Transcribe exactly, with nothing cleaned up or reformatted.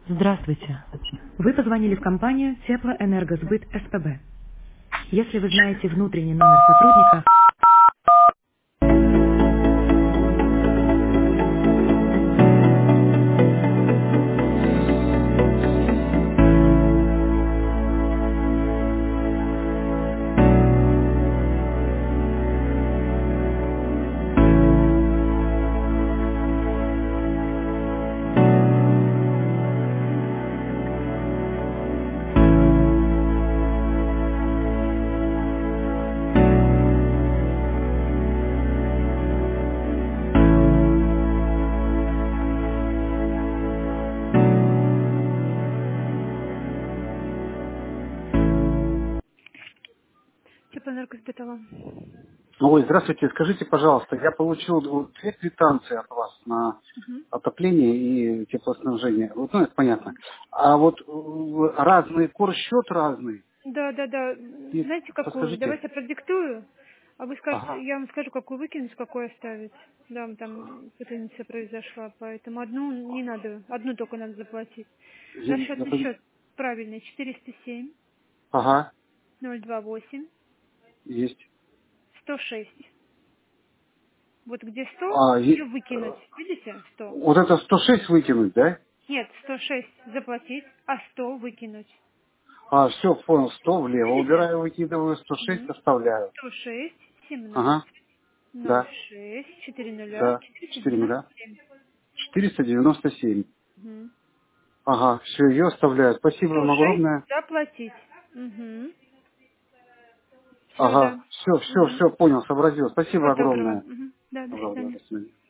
Здравствуйте. Вы позвонили в компанию Теплоэнергосбыт СПБ. Если вы знаете внутренний номер сотрудника... Теплоэнергосбытова. Ой, здравствуйте. Скажите, пожалуйста, я получил вот две квитанции от вас на Мгм. отопление и теплоснабжение. Вот, ну, это понятно. А вот э, разный курс-счет разный. Да, да, да. И Знаете, какую? подскажите. Давайте продиктую, а вы скажете, Ага. я вам скажу, какую выкинуть, какую оставить. Да, там путаница произошла, поэтому одну не надо, одну только надо заплатить. Я- я Расчетный пон- счет правильный, четыреста семь Ага, ноль два восемь есть. сто шесть. Вот где сто, А, ее е- выкинуть. Видите? сто. вот это сто шесть выкинуть, да? Нет, сто шесть заплатить, а сто выкинуть. А, все, понял. Сто влево Видите? убираю, выкидываю, сто шесть Мгм. оставляю. сто шесть семнадцать Ага, ноль да, шесть четыре нуля да. четыреста Четыре девяносто нуля. семь. Четыреста девяносто семь. Мгм. Ага, все, ее оставляю. Спасибо сто вам шесть огромное. заплатить. Угу. Все, Ага, да. все, все, Угу. все, понял, сообразил. Спасибо Всего доброго. огромное. Мгм. Да, до Доброго, свидания. до свидания.